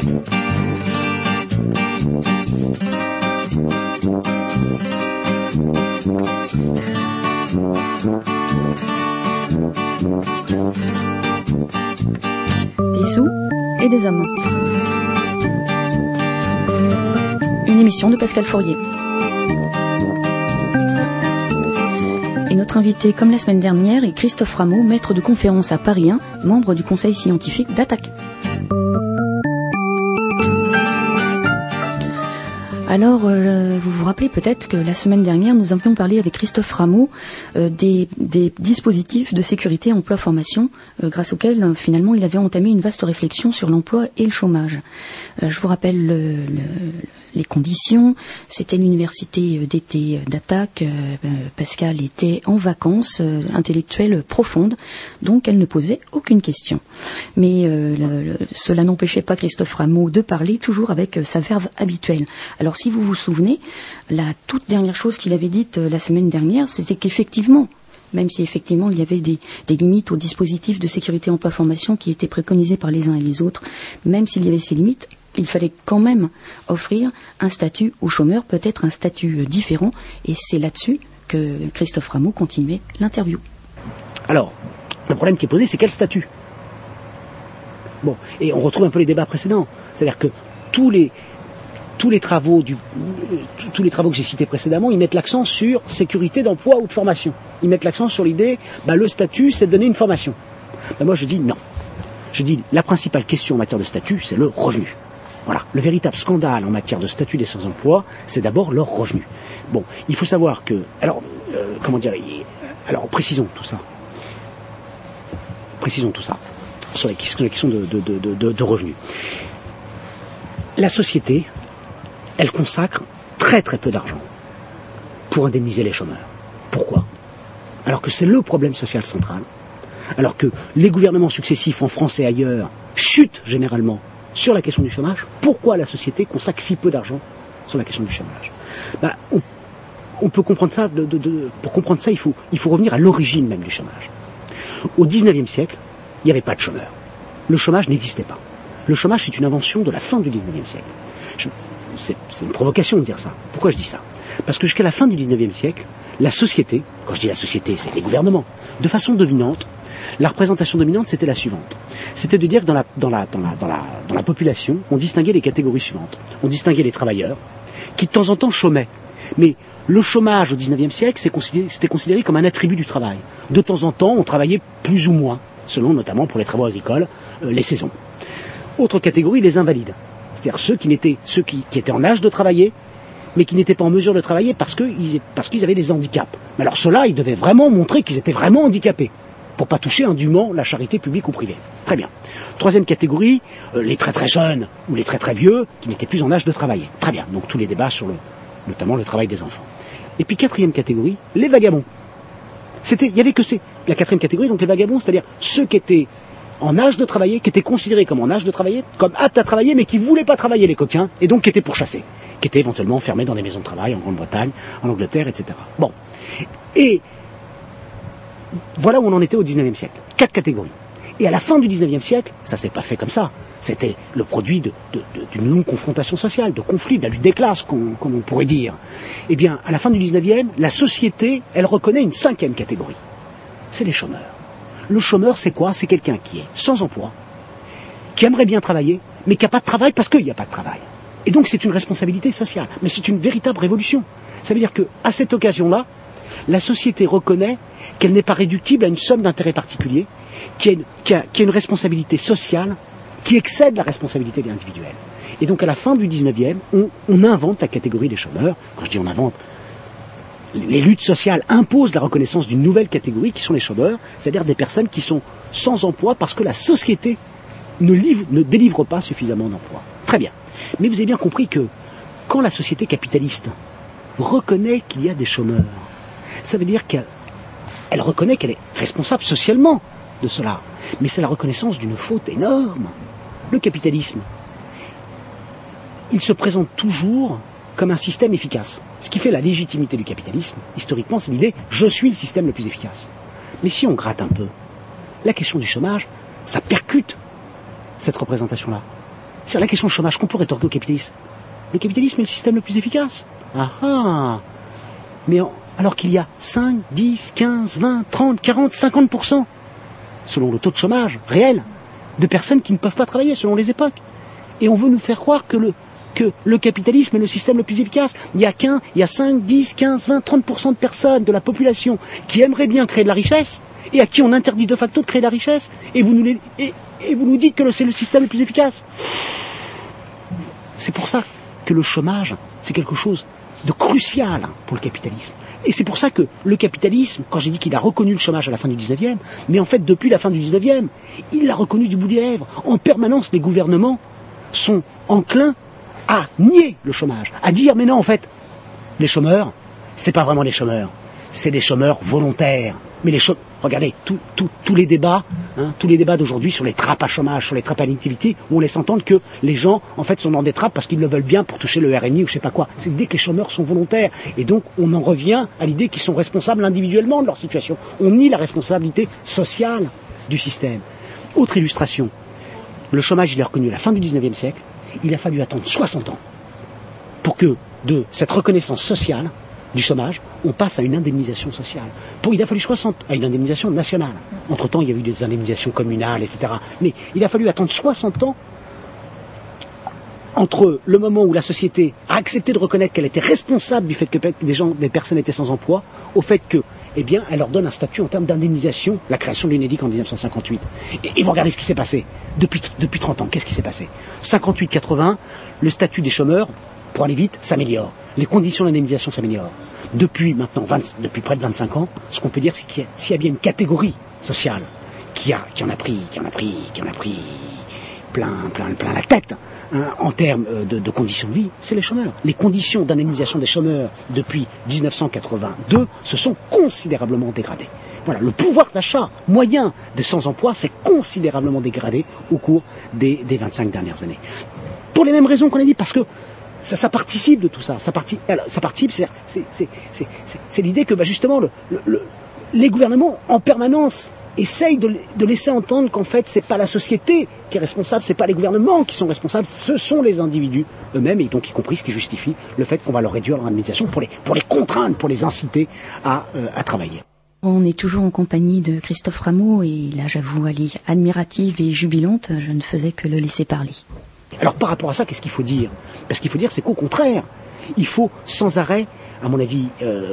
Des sous et des hommes. Une émission de Pascal Fourier. Et notre invité, comme la semaine dernière, est Christophe Rameau, maître de conférence à Paris 1, membre du conseil scientifique d'Attac. Alors, vous vous rappelez peut-être que la semaine dernière, nous avions parlé avec Christophe Rameau des dispositifs de sécurité emploi-formation grâce auxquels, finalement, il avait entamé une vaste réflexion sur l'emploi et le chômage. Je vous rappelle les conditions. C'était l'université d'été d'Attac. Pascal était en vacances intellectuelles profondes, donc elle ne posait aucune question. Mais cela n'empêchait pas Christophe Rameau de parler toujours avec sa verve habituelle. Alors si vous vous souvenez, la toute dernière chose qu'il avait dite la semaine dernière, c'était qu'effectivement, même si effectivement il y avait des limites aux dispositifs de sécurité emploi-formation qui étaient préconisés par les uns et les autres, même s'il y avait ces limites, il fallait quand même offrir un statut aux chômeurs, peut-être un statut différent, et c'est là-dessus que Christophe Rameau continuait l'interview. Alors, le problème qui est posé, c'est quel statut ? Bon, et on retrouve un peu les débats précédents, c'est-à-dire que tous les travaux que j'ai cités précédemment, ils mettent l'accent sur sécurité d'emploi ou de formation. Ils mettent l'accent sur l'idée, le statut, c'est de donner une formation. Moi, je dis non. Je dis, la principale question en matière de statut, c'est le revenu. Voilà. Le véritable scandale en matière de statut des sans-emploi, c'est d'abord leur revenu. Bon, il faut savoir que... Alors, précisons tout ça. Sur la question de revenus. La société, elle consacre très très peu d'argent pour indemniser les chômeurs. Pourquoi ? Alors que c'est le problème social central, alors que les gouvernements successifs en France et ailleurs chutent généralement sur la question du chômage, pourquoi la société consacre si peu d'argent sur la question du chômage ? On peut comprendre ça, pour comprendre ça, il faut revenir à l'origine même du chômage. Au XIXe siècle, il n'y avait pas de chômeurs. Le chômage n'existait pas. Le chômage, c'est une invention de la fin du XIXe siècle. C'est une provocation de dire ça. Pourquoi je dis ça ? Parce que jusqu'à la fin du XIXe siècle, la société, quand je dis la société, c'est les gouvernements, de façon dominante, la représentation dominante, c'était la suivante. C'était de dire que dans la population, on distinguait les catégories suivantes. On distinguait les travailleurs, qui de temps en temps chômaient. Mais le chômage au XIXe siècle, c'était considéré comme un attribut du travail. De temps en temps, on travaillait plus ou moins, selon notamment pour les travaux agricoles, les saisons. Autre catégorie, les invalides. C'est-à-dire ceux qui étaient en âge de travailler, mais qui n'étaient pas en mesure de travailler parce qu'ils avaient des handicaps. Alors ceux-là, ils devaient vraiment montrer qu'ils étaient vraiment handicapés, pour pas toucher indûment la charité publique ou privée. Très bien. Troisième catégorie, les très très jeunes ou les très très vieux, qui n'étaient plus en âge de travailler. Très bien. Donc tous les débats sur notamment le travail des enfants. Et puis quatrième catégorie, les vagabonds. Il y avait que la quatrième catégorie, donc les vagabonds, c'est-à-dire ceux qui étaient en âge de travailler, qui étaient considérés comme en âge de travailler, comme aptes à travailler, mais qui voulaient pas travailler les coquins, et donc qui étaient pourchassés, qui étaient éventuellement enfermés dans des maisons de travail en Grande-Bretagne, en Angleterre, etc. Bon. Et voilà où on en était au XIXe siècle. 4 catégories. Et à la fin du XIXe siècle, ça s'est pas fait comme ça. C'était le produit d'une longue confrontation sociale, de conflits, de la lutte des classes, comme on pourrait dire. Eh bien, à la fin du XIXe, la société, elle reconnaît une 5e catégorie. C'est les chômeurs. Le chômeur, c'est quoi ? C'est quelqu'un qui est sans emploi, qui aimerait bien travailler, mais qui n'a pas de travail parce qu'il n'y a pas de travail. Et donc, c'est une responsabilité sociale. Mais c'est une véritable révolution. Ça veut dire qu'à cette occasion-là, la société reconnaît qu'elle n'est pas réductible à une somme d'intérêts particuliers, qui a une responsabilité sociale qui excède la responsabilité individuelle. Et donc à la fin du 19e, on invente la catégorie des chômeurs. Quand je dis on invente, les luttes sociales imposent la reconnaissance d'une nouvelle catégorie qui sont les chômeurs, c'est-à-dire des personnes qui sont sans emploi parce que la société ne délivre pas suffisamment d'emplois. Très bien. Mais vous avez bien compris que quand la société capitaliste reconnaît qu'il y a des chômeurs, ça veut dire qu'elle reconnaît qu'elle est responsable socialement de cela. Mais c'est la reconnaissance d'une faute énorme. Le capitalisme, il se présente toujours comme un système efficace. Ce qui fait la légitimité du capitalisme, historiquement, c'est l'idée « je suis le système le plus efficace ». Mais si on gratte un peu, la question du chômage, ça percute cette représentation-là. C'est la question du chômage qu'on peut rétorquer au capitalisme. Le capitalisme est le système le plus efficace. Ah ah. Mais alors qu'il y a 5, 10, 15, 20, 30, 40, 50%, selon le taux de chômage réel, de personnes qui ne peuvent pas travailler selon les époques. Et on veut nous faire croire que le capitalisme est le système le plus efficace. Il y a 5, 10, 15, 20, 30% de personnes de la population qui aimeraient bien créer de la richesse et à qui on interdit de facto de créer de la richesse. Et vous nous dites que c'est le système le plus efficace. C'est pour ça que le chômage, c'est quelque chose de crucial pour le capitalisme. Et c'est pour ça que le capitalisme, quand j'ai dit qu'il a reconnu le chômage à la fin du 19e, mais en fait depuis la fin du 19e, il l'a reconnu du bout des lèvres. En permanence, les gouvernements sont enclins à nier le chômage, à dire mais non en fait, les chômeurs, c'est pas vraiment les chômeurs, c'est des chômeurs volontaires. Mais regardez, tous les débats, tous les débats d'aujourd'hui sur les trappes à chômage, sur les trappes à l'activité, où on laisse entendre que les gens, en fait, sont dans des trappes parce qu'ils le veulent bien pour toucher le RMI ou je sais pas quoi. C'est l'idée que les chômeurs sont volontaires. Et donc, on en revient à l'idée qu'ils sont responsables individuellement de leur situation. On nie la responsabilité sociale du système. Autre illustration. Le chômage, il est reconnu à la fin du 19e siècle. Il a fallu attendre 60 ans pour que de cette reconnaissance sociale du chômage, on passe à une indemnisation sociale. Il a fallu 60 à une indemnisation nationale. Entre-temps, il y a eu des indemnisations communales, etc. Mais il a fallu attendre 60 ans entre le moment où la société a accepté de reconnaître qu'elle était responsable du fait que des personnes étaient sans emploi, au fait que, elle leur donne un statut en termes d'indemnisation, la création de l'UNEDIC en 1958. Et vous regardez ce qui s'est passé. Depuis 30 ans, qu'est-ce qui s'est passé 58-80, le statut des chômeurs, pour aller vite, s'améliore. Les conditions d'indemnisation s'améliorent. Depuis près de 25 ans, ce qu'on peut dire, c'est s'il y a bien une catégorie sociale qui en a pris plein la tête, en termes de conditions de vie, c'est les chômeurs. Les conditions d'indemnisation des chômeurs depuis 1982 se sont considérablement dégradées. Voilà, le pouvoir d'achat moyen de sans-emploi s'est considérablement dégradé au cours des 25 dernières années. Pour les mêmes raisons qu'on a dit, parce que ça participe de tout ça. Ça participe, c'est l'idée que justement les gouvernements en permanence essayent de laisser entendre qu'en fait c'est pas la société qui est responsable, c'est pas les gouvernements qui sont responsables, ce sont les individus eux-mêmes, et donc y compris ce qui justifie le fait qu'on va leur réduire leur indemnisation pour les contraindre, pour les inciter à travailler. On est toujours en compagnie de Christophe Rameau et là j'avoue aller admirative et jubilante, je ne faisais que le laisser parler. Alors par rapport à ça, qu'est-ce qu'il faut dire ? Ce qu'il faut dire, c'est qu'au contraire, il faut sans arrêt, à mon avis,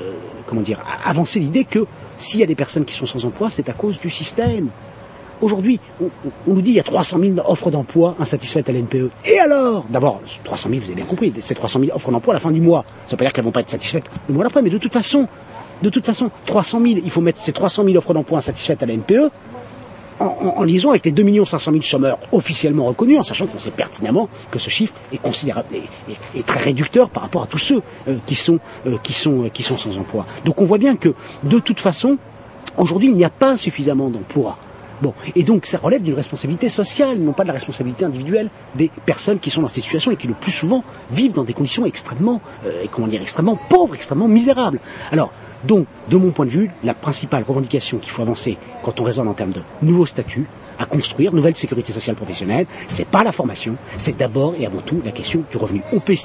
avancer l'idée que s'il y a des personnes qui sont sans emploi, c'est à cause du système. Aujourd'hui, on nous dit qu'il y a 300 000 offres d'emploi insatisfaites à l'NPE. Et alors ? D'abord, 300 000, vous avez bien compris, c'est 300 000 offres d'emploi à la fin du mois. Ça ne veut pas dire qu'elles ne vont pas être satisfaites le mois d'après, mais de toute façon, 300 000, il faut mettre ces 300 000 offres d'emploi insatisfaites à la NPE en liaison avec les 2 500 000 chômeurs officiellement reconnus, en sachant qu'on sait pertinemment que ce chiffre est considérable et très réducteur par rapport à tous ceux qui sont sans emploi. Donc on voit bien que de toute façon, aujourd'hui, il n'y a pas suffisamment d'emplois. Bon, et donc ça relève d'une responsabilité sociale, non pas de la responsabilité individuelle des personnes qui sont dans cette situation et qui le plus souvent vivent dans des conditions extrêmement pauvres, extrêmement misérables. Alors, donc, de mon point de vue, la principale revendication qu'il faut avancer quand on raisonne en termes de nouveaux statuts à construire, nouvelle sécurité sociale professionnelle, c'est pas la formation, c'est d'abord et avant tout la question du revenu. On peut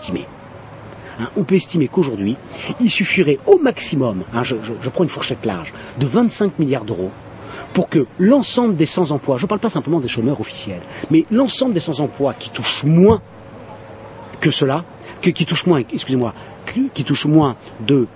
estimer qu'aujourd'hui, il suffirait au maximum, je prends une fourchette large, de 25 milliards d'euros pour que l'ensemble des sans-emploi, je ne parle pas simplement des chômeurs officiels, mais l'ensemble des sans-emploi qui touchent moins que cela, qui touchent moins de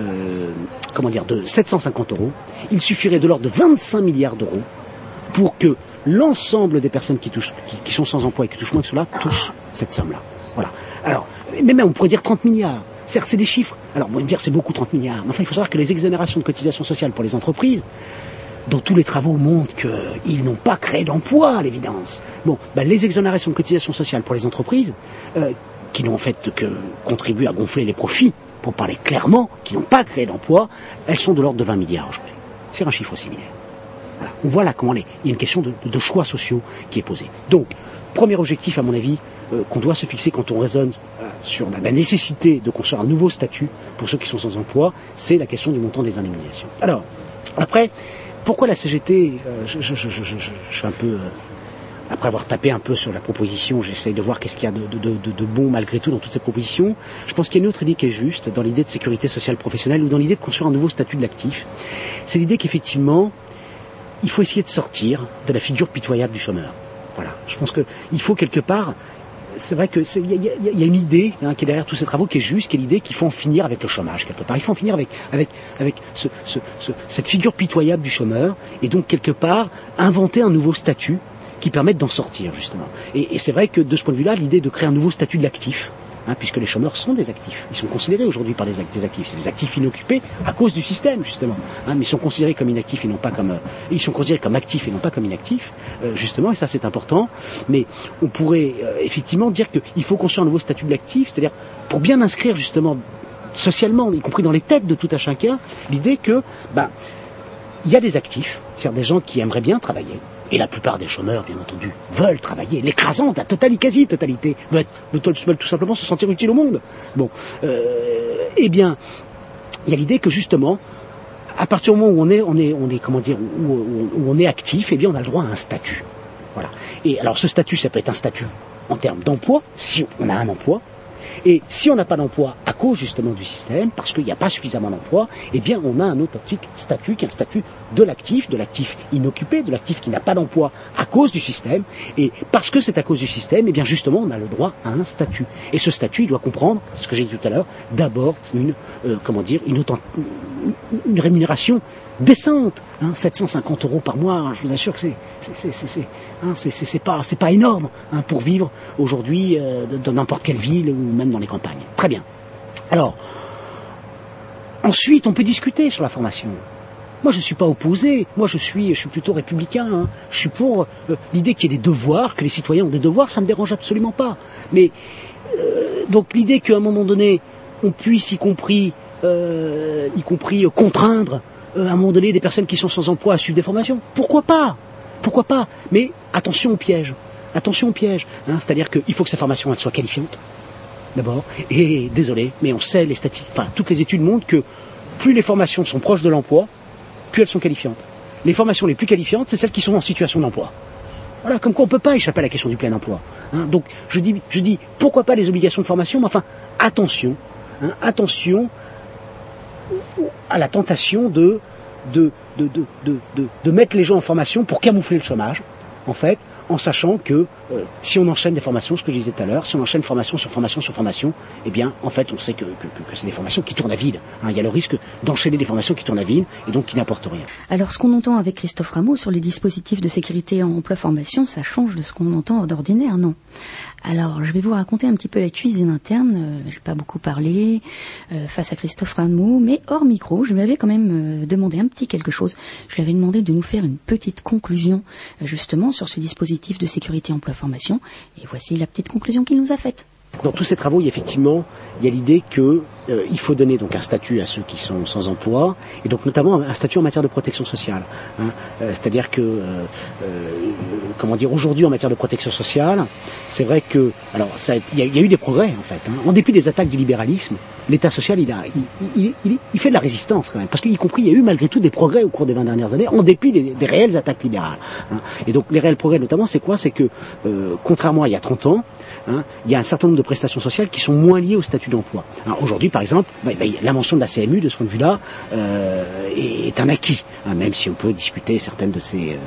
750 euros, il suffirait de l'ordre de 25 milliards d'euros pour que l'ensemble des personnes qui sont sans emploi et qui touchent moins que cela touchent cette somme-là. Voilà. Alors, même on pourrait dire 30 milliards. Certes, c'est des chiffres. Alors, on va dire c'est beaucoup 30 milliards. Mais enfin, il faut savoir que les exonérations de cotisations sociales pour les entreprises, dont tous les travaux montrent qu'ils n'ont pas créé d'emploi, à l'évidence. Bon, les exonérations de cotisations sociales pour les entreprises, qui n'ont en fait que contribué à gonfler les profits, pour parler clairement, qui n'ont pas créé d'emploi, elles sont de l'ordre de 20 milliards aujourd'hui. C'est un chiffre similaire. Voilà. On voit là comment il y a une question de choix sociaux qui est posée. Donc, premier objectif, à mon avis, qu'on doit se fixer quand on raisonne sur la nécessité de construire un nouveau statut pour ceux qui sont sans emploi, c'est la question du montant des indemnisations. Alors, après, pourquoi la CGT, je fais un peu après avoir tapé un peu sur la proposition, j'essaye de voir qu'est-ce qu'il y a de bon malgré tout dans toutes ces propositions. Je pense qu'il y a une autre idée qui est juste dans l'idée de sécurité sociale professionnelle ou dans l'idée de construire un nouveau statut de l'actif. C'est l'idée qu'effectivement, il faut essayer de sortir de la figure pitoyable du chômeur. Voilà. Je pense qu'il faut quelque part, c'est vrai que il y a une idée qui est derrière tous ces travaux qui est juste, qui est l'idée qu'il faut en finir avec le chômage quelque part. Il faut en finir avec cette figure pitoyable du chômeur et donc quelque part inventer un nouveau statut qui permette d'en sortir justement. Et c'est vrai que de ce point de vue-là, l'idée de créer un nouveau statut de l'actif, puisque les chômeurs sont des actifs, ils sont considérés aujourd'hui par des actifs, c'est des actifs inoccupés à cause du système justement, mais ils sont considérés comme inactifs et non pas comme ils sont considérés comme actifs et non pas comme inactifs justement, et ça c'est important. Mais on pourrait effectivement dire qu'il faut construire un nouveau statut de l'actif, c'est-à-dire pour bien inscrire justement socialement, y compris dans les têtes de tout un chacun, l'idée que il y a des actifs, c'est-à-dire des gens qui aimeraient bien travailler. Et la plupart des chômeurs, bien entendu, veulent travailler. L'écrasante, la quasi-totalité, veulent tout simplement se sentir utile au monde. Bon, eh bien, il y a l'idée que justement, à partir du moment où on est actif, eh bien, on a le droit à un statut. Voilà. Et alors, ce statut, ça peut être un statut en termes d'emploi, si on a un emploi. Et si on n'a pas d'emploi à cause justement du système, parce qu'il n'y a pas suffisamment d'emploi, eh bien on a un authentique statut qui est un statut de l'actif inoccupé, de l'actif qui n'a pas d'emploi à cause du système. Et parce que c'est à cause du système, eh bien justement on a le droit à un statut. Et ce statut, il doit comprendre, c'est ce que j'ai dit tout à l'heure, d'abord une rémunération décente, 750 € par mois. Je vous assure que c'est pas énorme pour vivre aujourd'hui dans n'importe quelle ville ou même dans les campagnes. Très bien. Alors, ensuite, on peut discuter sur la formation. Moi, je suis pas opposé. Moi, je suis plutôt républicain. Je suis pour l'idée qu'il y ait des devoirs, que les citoyens ont des devoirs. Ça me dérange absolument pas. Mais donc l'idée qu'à un moment donné, on puisse y compris contraindre à un moment donné des personnes qui sont sans emploi à suivre des formations. Pourquoi pas ? Mais attention au piège. C'est-à-dire qu'il faut que ces formations elles soient qualifiantes. D'abord. Et désolé, mais on sait les statistiques. Toutes les études montrent que plus les formations sont proches de l'emploi, plus elles sont qualifiantes. Les formations les plus qualifiantes, c'est celles qui sont en situation d'emploi. Voilà, comme quoi on ne peut pas échapper à la question du plein emploi. Donc je dis, pourquoi pas les obligations de formation, mais enfin, attention à la tentation de mettre les gens en formation pour camoufler le chômage, en fait, en sachant que si on enchaîne des formations, ce que je disais tout à l'heure, si on enchaîne formation sur formation, eh bien, en fait, on sait que c'est des formations qui tournent à vide. Il y a le risque d'enchaîner des formations qui tournent à vide et donc qui n'apportent rien. Alors, ce qu'on entend avec Christophe Rameau sur les dispositifs de sécurité en emploi-formation, ça change de ce qu'on entend d'ordinaire, non ? Alors, je vais vous raconter un petit peu la cuisine interne. Je n'ai pas beaucoup parlé face à Christophe Rameau, mais hors micro, je lui avais quand même demandé un petit quelque chose. Je lui avais demandé de nous faire une petite conclusion, justement, sur ce dispositif de sécurité emploi-formation. Et voici la petite conclusion qu'il nous a faite. Dans tous ces travaux, il y a l'idée qu'il faut donner donc un statut à ceux qui sont sans emploi, et donc notamment un statut en matière de protection sociale. C'est-à-dire que, aujourd'hui en matière de protection sociale, c'est vrai que, alors, il y a eu des progrès en fait. En dépit des attaques du libéralisme, l'État social, il fait de la résistance quand même, parce qu'il y a eu malgré tout des progrès au cours des 20 dernières années, en dépit des réelles attaques libérales. Et donc les réels progrès notamment, c'est quoi ? C'est que, contrairement à il y a 30 ans, il y a un certain nombre de prestations sociales qui sont moins liées au statut d'emploi. Aujourd'hui, par exemple, l'invention de la CMU, de ce point de vue-là, est un acquis, même si on peut discuter certaines de ces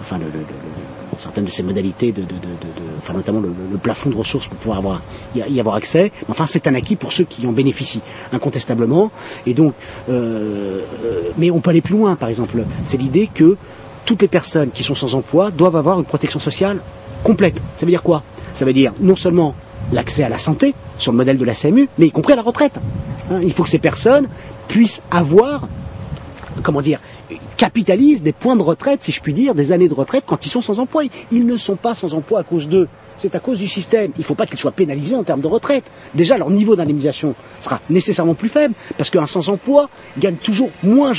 modalités notamment le plafond de ressources pour pouvoir y avoir accès. Enfin, c'est un acquis pour ceux qui en bénéficient, incontestablement. Et donc, mais on peut aller plus loin, par exemple. C'est l'idée que toutes les personnes qui sont sans emploi doivent avoir une protection sociale complète. Ça veut dire quoi ? Ça veut dire non seulement l'accès à la santé, sur le modèle de la CMU, mais y compris à la retraite. Il faut que ces personnes puissent avoir, capitalisent des points de retraite, si je puis dire, des années de retraite quand ils sont sans emploi. Ils ne sont pas sans emploi à cause d'eux. C'est à cause du système. Il ne faut pas qu'ils soient pénalisés en termes de retraite. Déjà, leur niveau d'indemnisation sera nécessairement plus faible, parce qu'un sans-emploi gagne toujours moins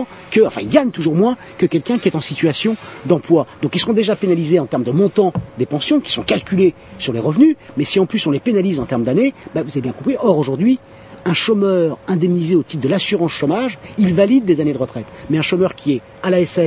que quelqu'un qui est en situation d'emploi. Donc ils seront déjà pénalisés en termes de montant des pensions, qui sont calculés sur les revenus, mais si en plus on les pénalise en termes d'années, vous avez bien compris. Or, aujourd'hui, un chômeur indemnisé au titre de l'assurance chômage, il valide des années de retraite. Mais un chômeur qui est à la SS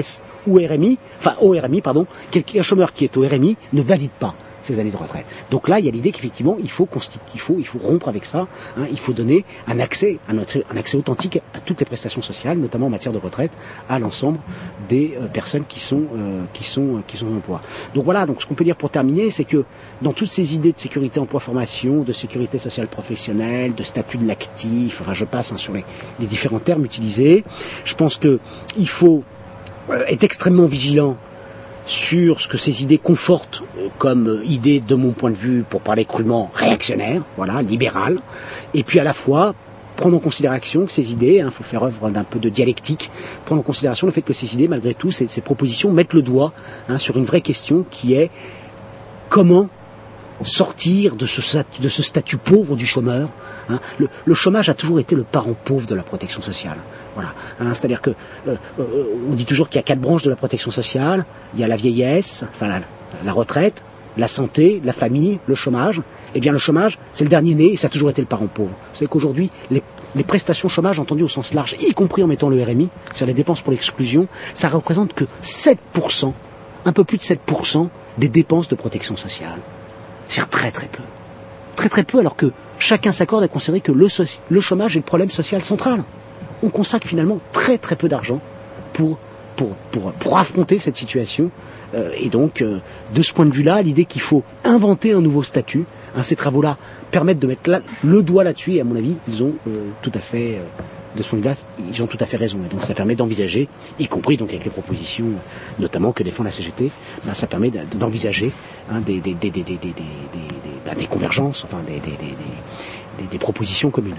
au RMI, qu'un chômeur qui est au RMI ne valide pas ces années de retraite. Donc là, il y a l'idée qu'effectivement, il faut rompre avec ça. Il faut donner un accès authentique à toutes les prestations sociales, notamment en matière de retraite, à l'ensemble des personnes qui sont en emploi. Donc voilà. Donc ce qu'on peut dire pour terminer, c'est que dans toutes ces idées de sécurité emploi formation, de sécurité sociale professionnelle, de statut de l'actif, enfin je passe sur les différents termes utilisés, je pense que il faut être extrêmement vigilant sur ce que ces idées confortent comme idées, de mon point de vue, pour parler crûment, réactionnaires, libérales, et puis à la fois prendre en considération que ces idées, faut faire œuvre d'un peu de dialectique, prendre en considération le fait que ces idées, malgré tout, ces propositions mettent le doigt sur une vraie question qui est comment sortir de ce statut pauvre du chômeur. Le chômage a toujours été le parent pauvre de la protection sociale. Voilà. C'est-à-dire que on dit toujours qu'il y a 4 branches de la protection sociale. Il y a la vieillesse, la retraite, la santé, la famille, le chômage. Eh bien, le chômage, c'est le dernier né et ça a toujours été le parent pauvre. Vous savez qu'aujourd'hui, les prestations chômage, entendues au sens large, y compris en mettant le RMI, c'est-à-dire les dépenses pour l'exclusion, ça représente que 7%, un peu plus de 7% des dépenses de protection sociale. C'est très très peu. Très très peu, alors que chacun s'accorde à considérer que le chômage est le problème social central. On consacre finalement très très peu d'argent pour affronter cette situation. Et donc, de ce point de vue-là, l'idée qu'il faut inventer un nouveau statut, ces travaux-là permettent de mettre le doigt là-dessus, et à mon avis, ils ont tout à fait, de ce point de vue-là, ils ont tout à fait raison. Et donc ça permet d'envisager, y compris donc avec les propositions, notamment que défend la CGT, ça permet d'envisager des convergences, des propositions communes.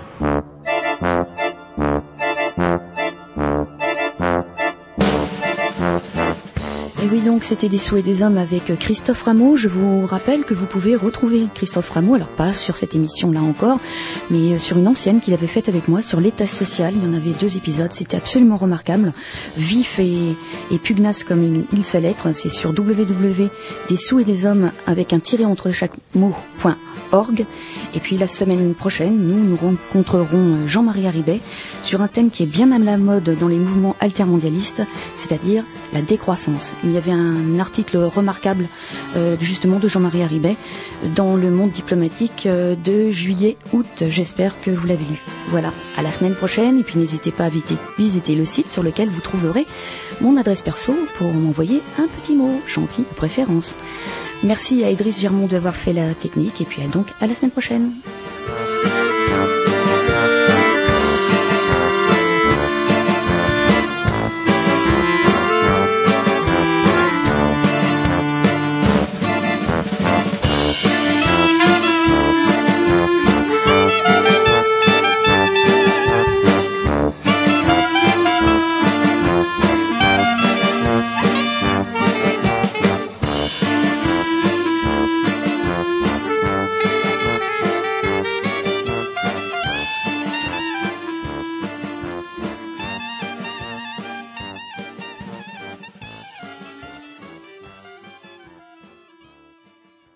Et oui, donc c'était des souhaits des hommes avec Christophe Rameau. Je vous rappelle que vous pouvez retrouver Christophe Rameau, alors pas sur cette émission-là encore, mais sur une ancienne qu'il avait faite avec moi sur l'état social. Il y en avait 2 épisodes, c'était absolument remarquable, vif et pugnace comme il sait l'être. C'est sur www.dessous-et-des-hommes avec un tiret entre chaque mot.org. Et puis la semaine prochaine, nous rencontrerons Jean-Marie Haribey sur un thème qui est bien à la mode dans les mouvements altermondialistes, c'est-à-dire la décroissance. Il y avait un article remarquable justement de Jean-Marie Haribey dans le Monde diplomatique de juillet-août. J'espère que vous l'avez lu. Voilà, à la semaine prochaine. Et puis n'hésitez pas à visiter le site sur lequel vous trouverez mon adresse perso pour m'envoyer un petit mot gentil de préférence. Merci à Idriss Germont d'avoir fait la technique et puis donc à la semaine prochaine.